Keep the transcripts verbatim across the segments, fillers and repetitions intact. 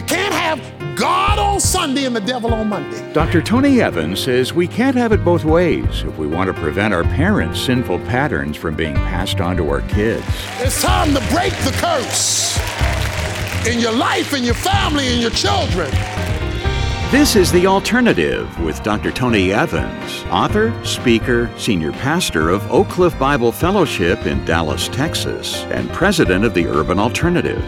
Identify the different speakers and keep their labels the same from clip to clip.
Speaker 1: can't have God on Sunday and the devil on Monday.
Speaker 2: Doctor Tony Evans says we can't have it both ways if we want to prevent our parents' sinful patterns from being passed on to our kids.
Speaker 1: It's time to break the curse in your life, in your family, in your children.
Speaker 2: This is The Alternative with Doctor Tony Evans, author, speaker, senior pastor of Oak Cliff Bible Fellowship in Dallas, Texas, and president of the Urban Alternative.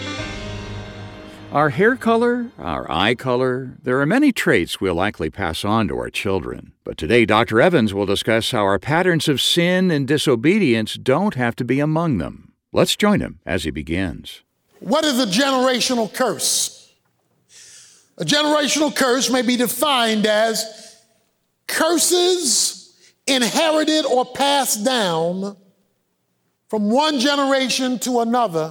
Speaker 2: Our hair color, our eye color, there are many traits we'll likely pass on to our children. But today, Doctor Evans will discuss how our patterns of sin and disobedience don't have to be among them. Let's join him as he begins.
Speaker 1: What is a generational curse? A generational curse may be defined as curses inherited or passed down from one generation to another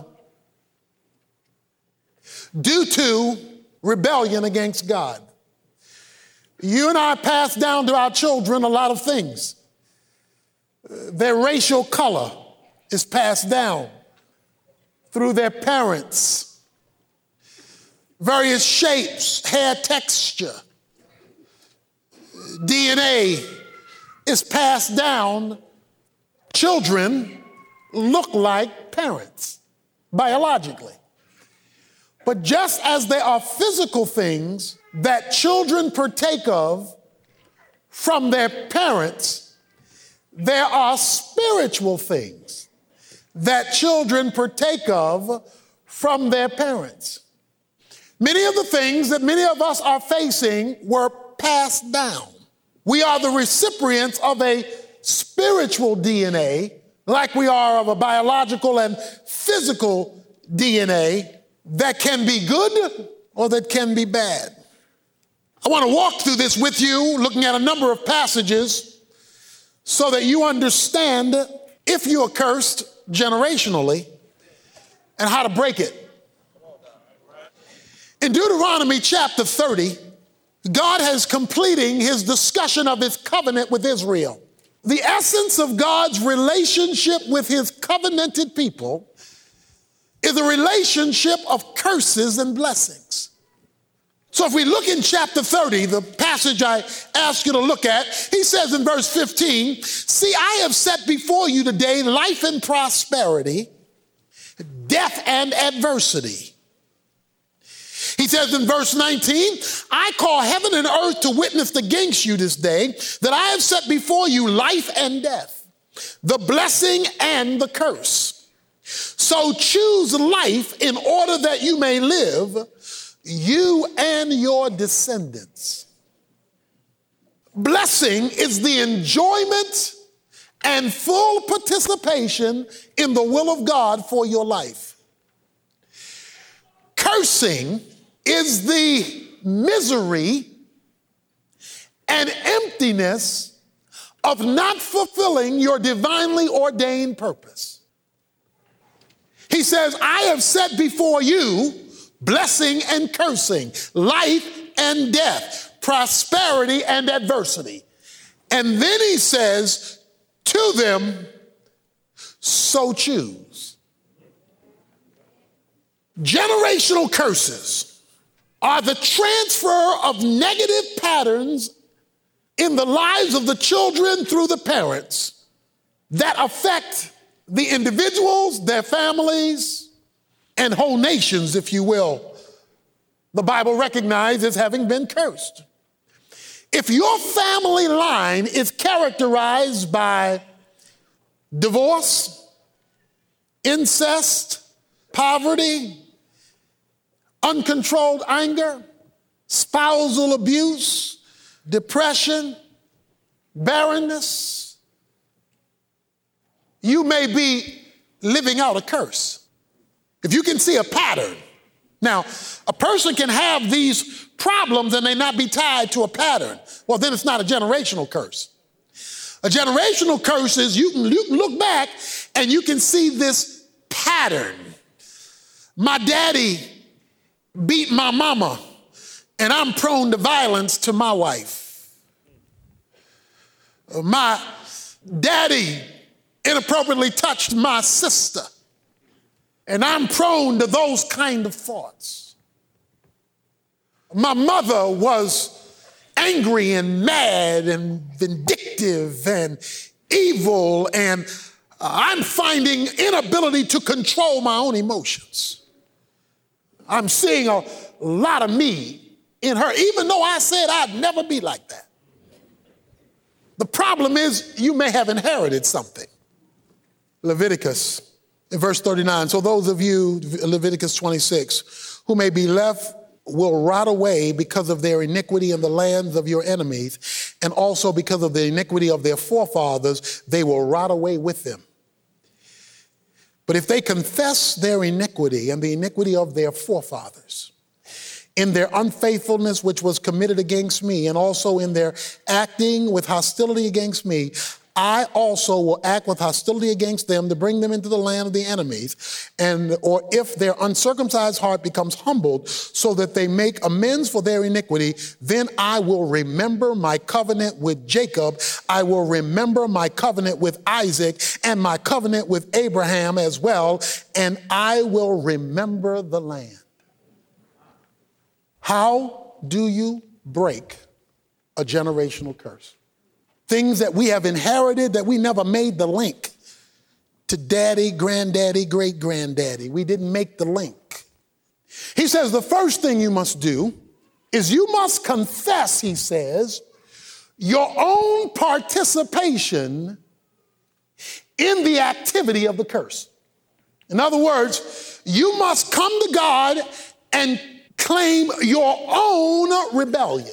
Speaker 1: due to rebellion against God. You and I pass down to our children a lot of things. Their racial color is passed down through their parents. Various shapes, hair texture, D N A is passed down. Children look like parents biologically. But just as there are physical things that children partake of from their parents, there are spiritual things that children partake of from their parents. Many of the things that many of us are facing were passed down. We are the recipients of a spiritual D N A, like we are of a biological and physical D N A that can be good or that can be bad. I want to walk through this with you, looking at a number of passages so that you understand if you are cursed generationally and how to break it. In Deuteronomy chapter thirty, God is completing his discussion of his covenant with Israel. The essence of God's relationship with his covenanted people is a relationship of curses and blessings. So if we look in chapter thirty, the passage I ask you to look at, he says in verse fifteen, "See, I have set before you today life and prosperity, death and adversity." He says in verse nineteen, "I call heaven and earth to witness against you this day that I have set before you life and death, the blessing and the curse. So choose life in order that you may live, you and your descendants." Blessing is the enjoyment and full participation in the will of God for your life. Cursing is the misery and emptiness of not fulfilling your divinely ordained purpose. He says, "I have set before you blessing and cursing, life and death, prosperity and adversity." And then he says to them, "So choose." Generational curses are the transfer of negative patterns in the lives of the children through the parents that affect the individuals, their families, and whole nations, if you will. The Bible recognizes as having been cursed. If your family line is characterized by divorce, incest, poverty, uncontrolled anger, spousal abuse, depression, barrenness, you may be living out a curse. If you can see a pattern. Now, a person can have these problems and they not be tied to a pattern. Well, then it's not a generational curse. A generational curse is you can look back and you can see this pattern. My daddy beat my mama, and I'm prone to violence to my wife. My daddy inappropriately touched my sister, and I'm prone to those kind of thoughts. My mother was angry and mad and vindictive and evil, and I'm finding inability to control my own emotions. I'm seeing a lot of me in her, even though I said I'd never be like that. The problem is you may have inherited something. Leviticus in verse thirty-nine. So those of you, Leviticus twenty-six, who may be left will rot away because of their iniquity in the lands of your enemies, and also because of the iniquity of their forefathers, they will rot away with them. But if they confess their iniquity and the iniquity of their forefathers, in their unfaithfulness which was committed against me, and also in their acting with hostility against me, I also will act with hostility against them to bring them into the land of the enemies. And or if their uncircumcised heart becomes humbled so that they make amends for their iniquity, then I will remember my covenant with Jacob. I will remember my covenant with Isaac and my covenant with Abraham as well. And I will remember the land. How do you break a generational curse? Things that we have inherited that we never made the link to daddy, granddaddy, great granddaddy. We didn't make the link. He says the first thing you must do is you must confess, he says, your own participation in the activity of the curse. In other words, you must come to God and claim your own rebellion.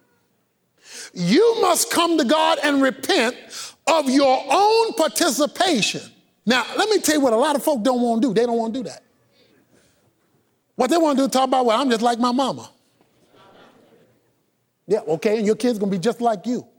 Speaker 1: You must come to God and repent of your own participation. Now, let me tell you what a lot of folk don't want to do. They don't want to do that. What they want to do is talk about, well, I'm just like my mama. Yeah, okay, and your kid's going to be just like you.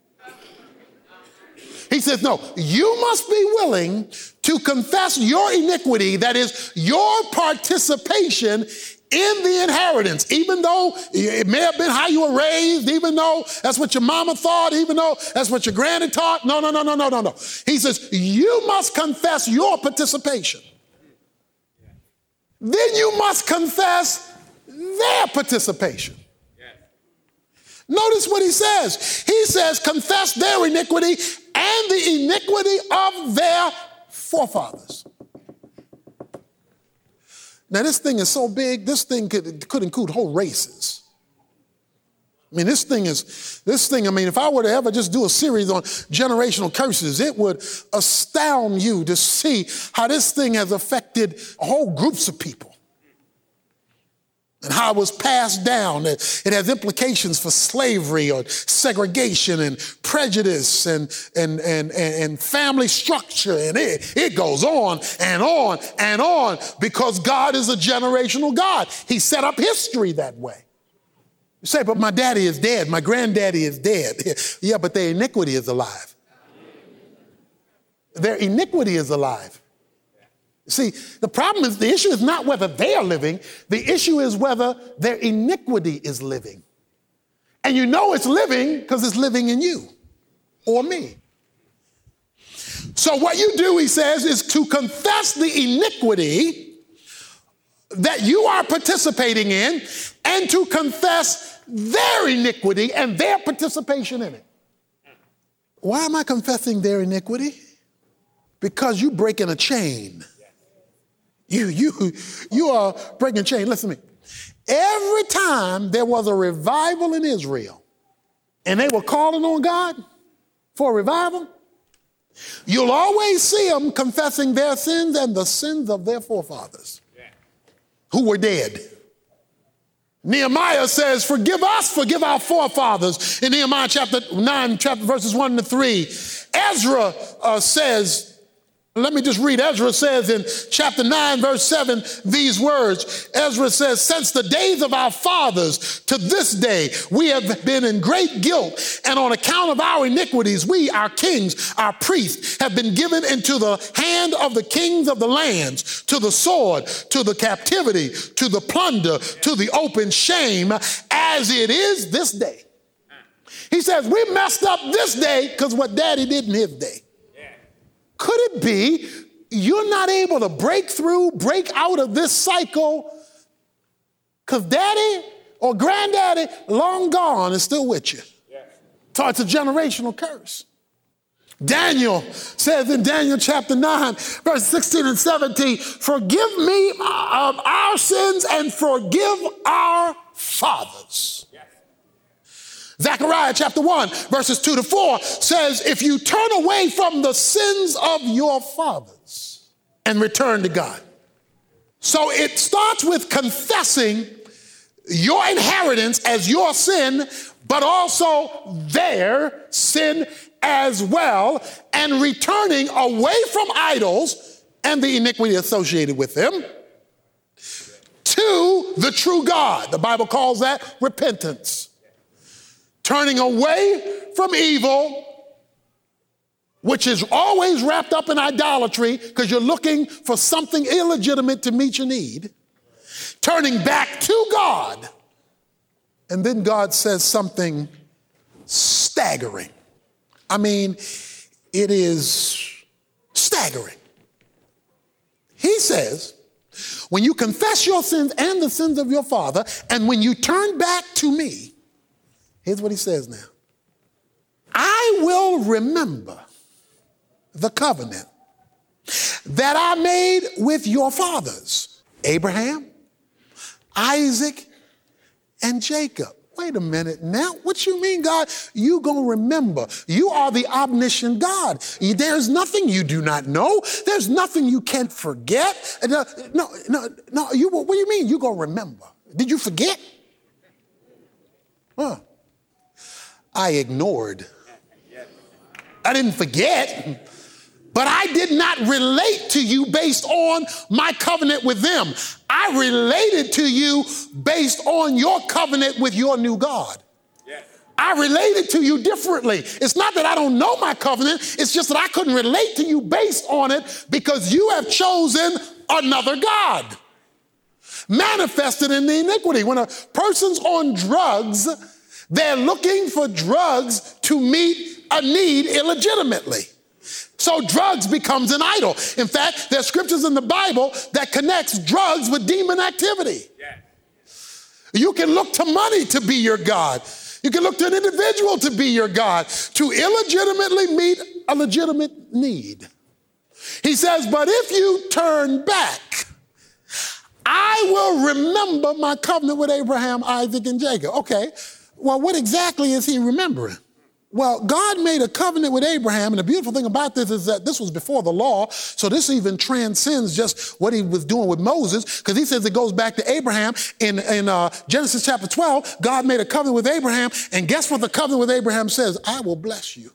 Speaker 1: He says, no, you must be willing to confess your iniquity, that is, your participation in the inheritance, even though it may have been how you were raised, even though that's what your mama thought, even though that's what your granny taught. No, no, no, no, no, no, no. He says, you must confess your participation. Then you must confess their participation. Notice what he says. He says, confess their iniquity and the iniquity of their forefathers. Now, this thing is so big, this thing could, could include whole races. I mean, this thing is, this thing, I mean, if I were to ever just do a series on generational curses, it would astound you to see how this thing has affected whole groups of people and how it was passed down. It, it has implications for slavery or segregation and prejudice and, and, and, and family structure. And it, it goes on and on and on because God is a generational God. He set up history that way. You say, but my daddy is dead. My granddaddy is dead. Yeah, but their iniquity is alive. Their iniquity is alive. See, the problem is, the issue is not whether they are living. The issue is whether their iniquity is living. And you know it's living because it's living in you or me. So what you do, he says, is to confess the iniquity that you are participating in and to confess their iniquity and their participation in it. Why am I confessing their iniquity? Because you're breaking a chain. You, you, you are breaking a chain. Listen to me. Every time there was a revival in Israel and they were calling on God for a revival, you'll always see them confessing their sins and the sins of their forefathers who were dead. Nehemiah says, forgive us, forgive our forefathers. In Nehemiah chapter nine, chapter verses one to three, Ezra uh, says, let me just read. Ezra says in chapter nine, verse seven, these words. Ezra says, since the days of our fathers to this day, we have been in great guilt. And on account of our iniquities, we, our kings, our priests, have been given into the hand of the kings of the lands, to the sword, to the captivity, to the plunder, to the open shame, as it is this day. He says, we messed up this day because what daddy did in his day. Could it be you're not able to break through, break out of this cycle because daddy or granddaddy long gone is still with you. So it's a generational curse. Daniel says in Daniel chapter nine, verse sixteen and seventeen, forgive me of our sins and forgive our fathers. Yes. Zechariah chapter one, verses two to four says, if you turn away from the sins of your fathers and return to God. So it starts with confessing your inheritance as your sin, but also their sin as well, and returning away from idols and the iniquity associated with them to the true God. The Bible calls that repentance. Turning away from evil, which is always wrapped up in idolatry because you're looking for something illegitimate to meet your need. Turning back to God. And then God says something staggering. I mean, it is staggering. He says, when you confess your sins and the sins of your father, and when you turn back to me, here's what he says now. I will remember the covenant that I made with your fathers, Abraham, Isaac, and Jacob. Wait a minute now. What you mean, God? You gonna remember. You are the omniscient God. There's nothing you do not know. There's nothing you can't forget. No, no, no. no you, what do you mean you gonna remember? Did you forget? Huh. I ignored. I didn't forget. But I did not relate to you based on my covenant with them. I related to you based on your covenant with your new God. Yes. I related to you differently. It's not that I don't know my covenant. It's just that I couldn't relate to you based on it because you have chosen another God. Manifested in the iniquity. When a person's on drugs, they're looking for drugs to meet a need illegitimately. So drugs becomes an idol. In fact, there's scriptures in the Bible that connects drugs with demon activity. Yeah. You can look to money to be your God. You can look to an individual to be your God, to illegitimately meet a legitimate need. He says, but if you turn back, I will remember my covenant with Abraham, Isaac, and Jacob. Okay, well, what exactly is he remembering? Well, God made a covenant with Abraham, and the beautiful thing about this is that this was before the law, so this even transcends just what he was doing with Moses, because he says it goes back to Abraham. In, in uh, Genesis chapter twelve, God made a covenant with Abraham, and guess what the covenant with Abraham says? I will bless you.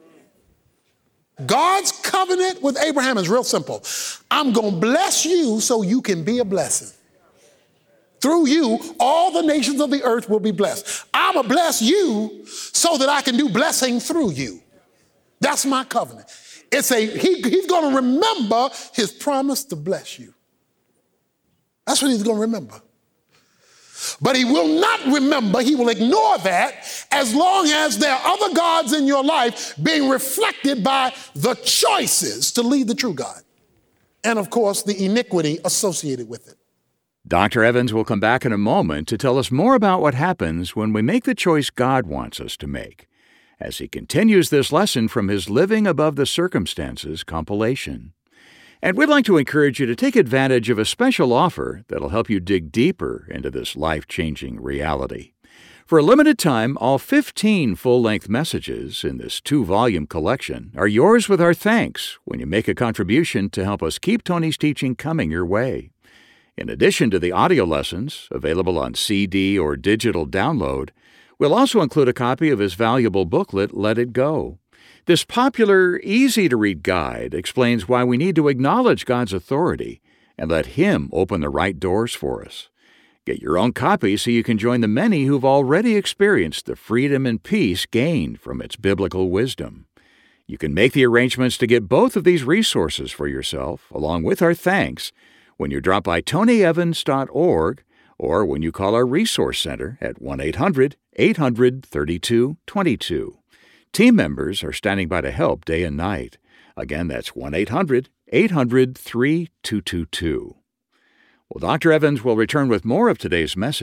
Speaker 1: God's covenant with Abraham is real simple. I'm going to bless you so you can be a blessing. Through you, all the nations of the earth will be blessed. I'm going to bless you so that I can do blessing through you. That's my covenant. It's a, he, he's going to remember his promise to bless you. That's what he's going to remember. But he will not remember, he will ignore that as long as there are other gods in your life being reflected by the choices to lead the true God. And of course, the iniquity associated with it.
Speaker 2: Doctor Evans will come back in a moment to tell us more about what happens when we make the choice God wants us to make, as he continues this lesson from his Living Above the Circumstances compilation. And we'd like to encourage you to take advantage of a special offer that'll help you dig deeper into this life-changing reality. For a limited time, all fifteen full-length messages in this two-volume collection are yours with our thanks when you make a contribution to help us keep Tony's teaching coming your way. In addition to the audio lessons, available on C D or digital download, we'll also include a copy of his valuable booklet, Let It Go. This popular, easy-to-read guide explains why we need to acknowledge God's authority and let Him open the right doors for us. Get your own copy so you can join the many who've already experienced the freedom and peace gained from its biblical wisdom. You can make the arrangements to get both of these resources for yourself, along with our thanks, when you drop by tony evans dot org or when you call our Resource Center at one eight hundred eight hundred thirty-two twenty-two. Team members are standing by to help day and night. Again, that's one eight hundred eight hundred three two two two. Well, Doctor Evans will return with more of today's message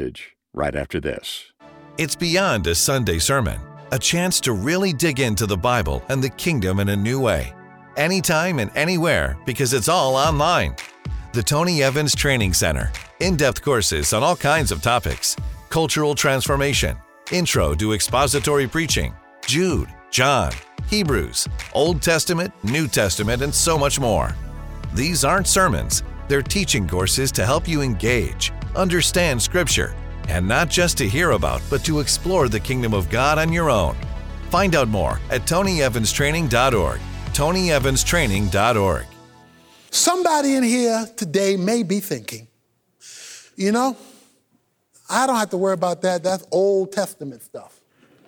Speaker 2: right after this.
Speaker 3: It's beyond a Sunday sermon, a chance to really dig into the Bible and the kingdom in a new way. Anytime and anywhere, because it's all online. The Tony Evans Training Center. In-depth courses on all kinds of topics. Cultural transformation, intro to expository preaching, Jude, John, Hebrews, Old Testament, New Testament, and so much more. These aren't sermons. They're teaching courses to help you engage, understand Scripture, and not just to hear about, but to explore the kingdom of God on your own. Find out more at tony evans training dot org. tony evans training dot org.
Speaker 1: Somebody in here today may be thinking, you know, I don't have to worry about that. That's Old Testament stuff.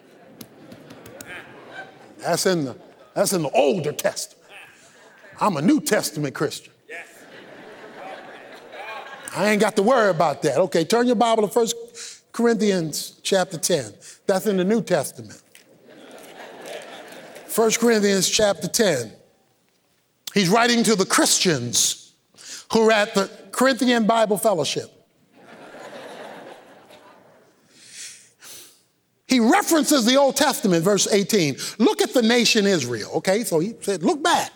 Speaker 1: That's in the, that's in the older Testament. I'm a New Testament Christian. I ain't got to worry about that. Okay, turn your Bible to First Corinthians chapter ten. That's in the New Testament. First Corinthians chapter ten. He's writing to the Christians who are at the Corinthian Bible Fellowship. He references the Old Testament, verse eighteen. Look at the nation Israel, okay? So he said, look back.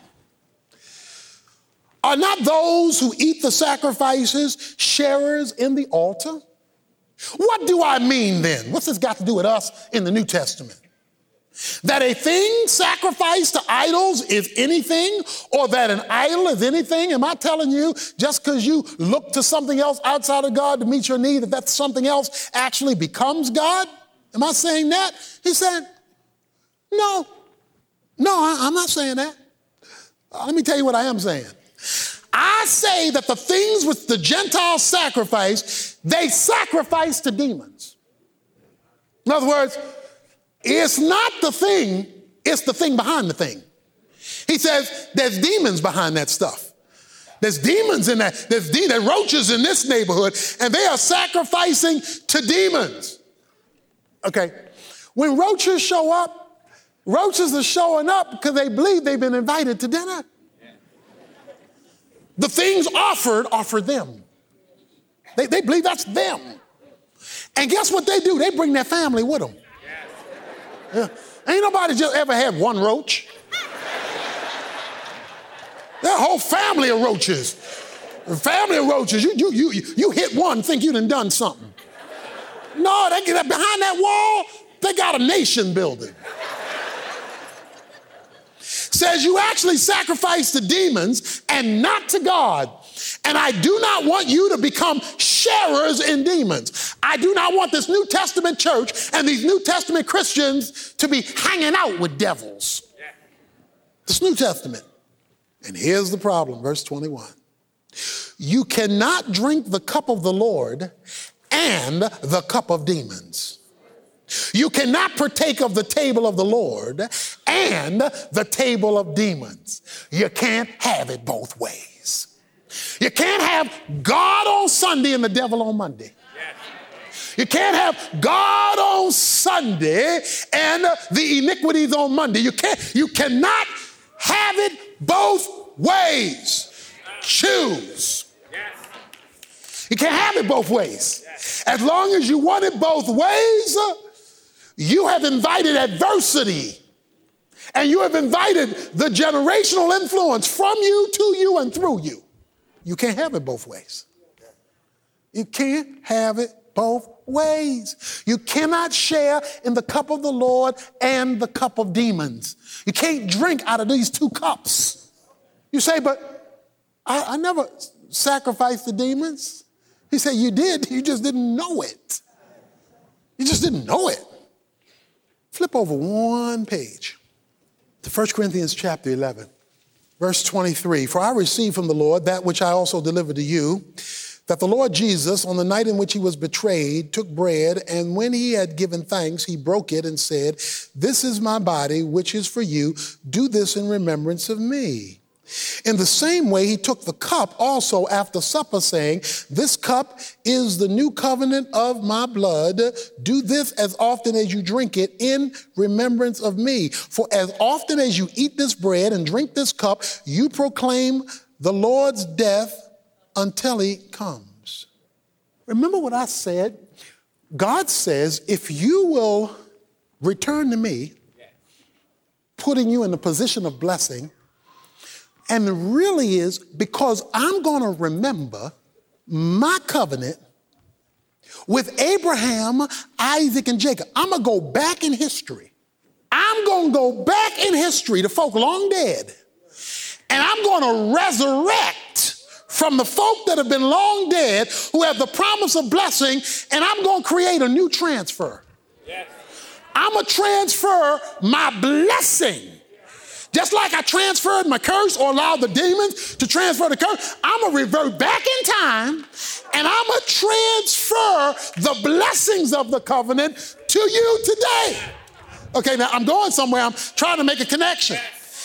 Speaker 1: Are not those who eat the sacrifices sharers in the altar? What do I mean then? What's this got to do with us in the New Testament? That a thing sacrificed to idols is anything, or that an idol is anything? Am I telling you just because you look to something else outside of God to meet your need, that that something else actually becomes God? Am I saying that? He said, no, no, I, I'm not saying that. Uh, let me tell you what I am saying. I say that the things which the Gentiles sacrifice, they sacrifice to demons. In other words, it's not the thing, it's the thing behind the thing. He says there's demons behind that stuff. There's demons in that. There's, de- there's roaches in this neighborhood, and they are sacrificing to demons. Okay, when roaches show up, roaches are showing up because they believe they've been invited to dinner. The things offered are for them. They, they believe that's them. And guess what they do? They bring their family with them. Yeah. Ain't nobody just ever had one roach. Their whole family of roaches. A family of roaches. You, you, you, you hit one, think you done done something. No, they get behind that wall, they got a nation building. Says you actually sacrifice to demons and not to God. And I do not want you to become sharers in demons. I do not want this New Testament church and these New Testament Christians to be hanging out with devils. This New Testament. And here's the problem, verse twenty-one. You cannot drink the cup of the Lord and the cup of demons. You cannot partake of the table of the Lord and the table of demons. You can't have it both ways. You can't have God on Sunday and the devil on Monday. You can't have God on Sunday and the iniquities on Monday. You can't, you cannot have it both ways. Choose. You can't have it both ways. As long as you want it both ways, you have invited adversity, and you have invited the generational influence from you, to you, and through you. You can't have it both ways. You can't have it both ways. You cannot share in the cup of the Lord and the cup of demons. You can't drink out of these two cups. You say, but I, I never sacrificed the demons. He said, you did, you just didn't know it. You just didn't know it. Flip over one page to First Corinthians chapter eleven, verse twenty-three. For I received from the Lord that which I also delivered to you, that the Lord Jesus, on the night in which he was betrayed, took bread, and when he had given thanks, he broke it and said, this is my body, which is for you. Do this in remembrance of me. In the same way, he took the cup also after supper, saying, this cup is the new covenant of my blood. Do this as often as you drink it in remembrance of me. For as often as you eat this bread and drink this cup, you proclaim the Lord's death until he comes. Remember what I said? God says, if you will return to me, putting you in a position of blessing, and it really is because I'm going to remember my covenant with Abraham, Isaac, and Jacob. I'm going to go back in history. I'm going to go back in history to folk long dead, and I'm going to resurrect from the folk that have been long dead who have the promise of blessing, and I'm going to create a new transfer. Yes. I'm going to transfer my blessing. Just like I transferred my curse or allowed the demons to transfer the curse, I'm going to revert back in time, and I'm going to transfer the blessings of the covenant to you today. Okay, now I'm going somewhere. I'm trying to make a connection.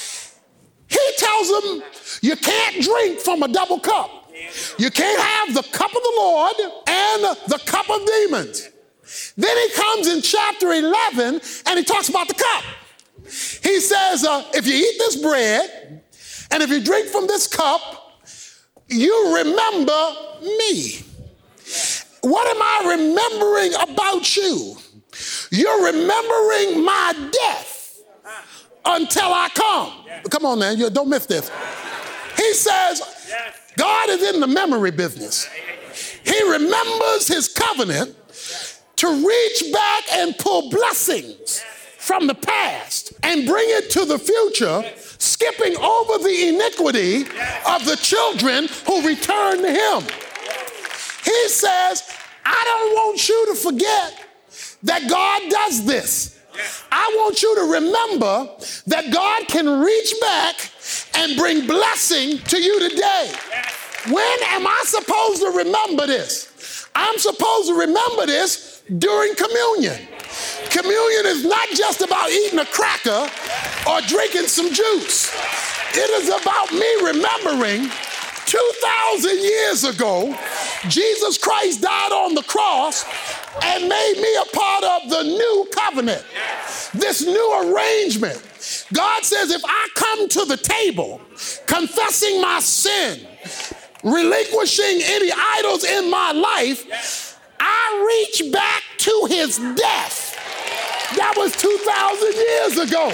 Speaker 1: He tells them, you can't drink from a double cup. You can't have the cup of the Lord and the cup of demons. Then he comes in chapter eleven and he talks about the cup. He says, uh, if you eat this bread and if you drink from this cup, you remember me. What am I remembering about you? You're remembering my death until I come. Come on now, you don't miss this. He says, God is in the memory business. He remembers his covenant to reach back and pull blessings from the past and bring it to the future, skipping over the iniquity of the children who return to him. He says, I don't want you to forget that God does this. I want you to remember that God can reach back and bring blessing to you today. When am I supposed to remember this? I'm supposed to remember this during communion. Communion is not just about eating a cracker or drinking some juice. It is about me remembering two thousand years ago, Jesus Christ died on the cross and made me a part of the new covenant, this new arrangement. God says, if I come to the table confessing my sin, relinquishing any idols in my life, I reach back to his death. That was two thousand years ago.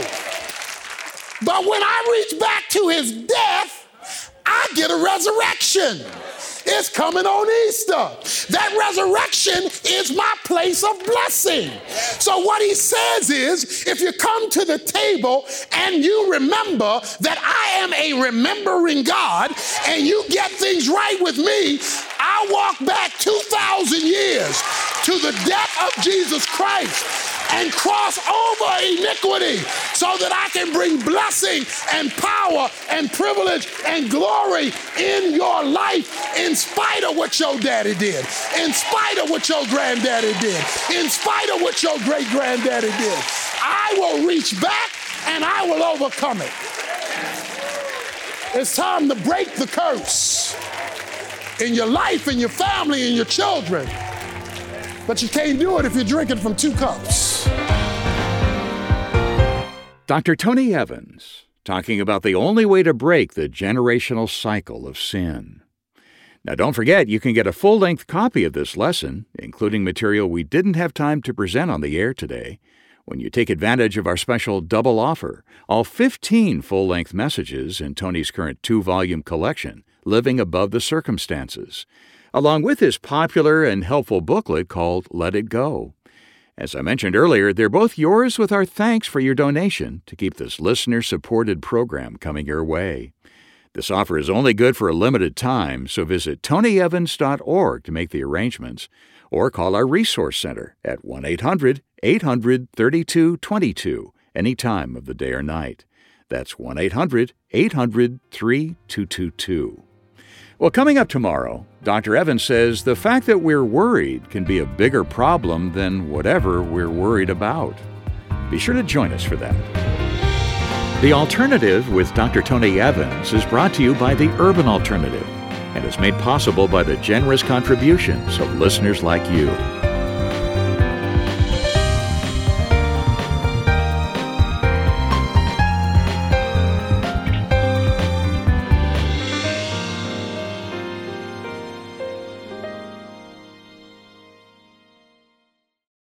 Speaker 1: But when I reach back to his death, I get a resurrection. It's coming on Easter. That resurrection is my place of blessing. So what he says is, if you come to the table and you remember that I am a remembering God and you get things right with me, I walk back two thousand years to the death of Jesus Christ and cross over iniquity so that I can bring blessing and power and privilege and glory in your life in spite of what your daddy did, in spite of what your granddaddy did, in spite of what your great-granddaddy did. I will reach back and I will overcome it. It's time to break the curse in your life, in your family, in your children. But you can't do it if you're drinking from two cups.
Speaker 2: Doctor Tony Evans, talking about the only way to break the generational cycle of sin. Now, don't forget, you can get a full-length copy of this lesson, including material we didn't have time to present on the air today, when you take advantage of our special double offer, all fifteen full-length messages in Tony's current two-volume collection, Living Above the Circumstances, along with his popular and helpful booklet called Let It Go. As I mentioned earlier, they're both yours with our thanks for your donation to keep this listener-supported program coming your way. This offer is only good for a limited time, so visit tony evans dot org to make the arrangements, or call our Resource Center at one eight hundred eight hundred thirty-two twenty-two any time of the day or night. That's one eight hundred eight hundred thirty-two twenty-two. Well, coming up tomorrow, Doctor Evans says the fact that we're worried can be a bigger problem than whatever we're worried about. Be sure to join us for that. The Alternative with Doctor Tony Evans is brought to you by the Urban Alternative and is made possible by the generous contributions of listeners like you.